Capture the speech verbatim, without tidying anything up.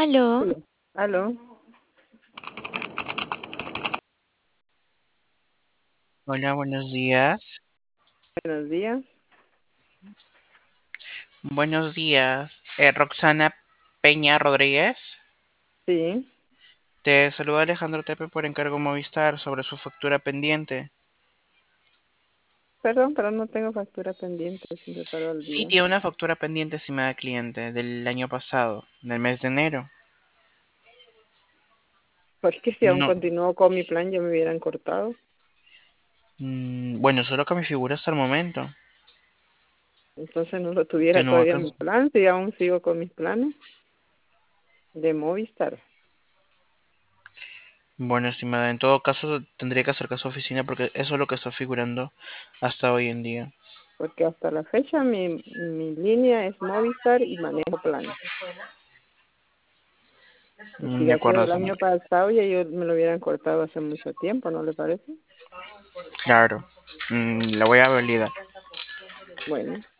Aló, Aló. Aló, Hola, buenos días. buenos días. Buenos días. Eh, Roxana Peña Rodríguez. Sí, Te saluda Alejandro Tepe por encargo Movistar sobre su factura pendiente. perdón, pero no tengo factura pendiente, se me paró el Sí, día. tiene una factura pendiente, estimada cliente, del año pasado, del mes de enero. Porque si aún No, continúo con mi plan, ya me hubieran cortado. mm, bueno, solo que me figura hasta el momento, Entonces no lo que tuviera no ha todavía en mi can- plan, si aún sigo con mis planes de Movistar. Bueno, estimada, en todo caso tendría que acercarse a su oficina porque eso es lo que está figurando hasta hoy en día. Porque hasta la fecha mi, mi línea es Movistar y manejo planes. Y si Mm, de ha sido acuerdo, el estimada. año pasado, ya yo me lo hubieran cortado hace mucho tiempo, ¿no le parece? Claro. Mm, la voy a validar. Bueno.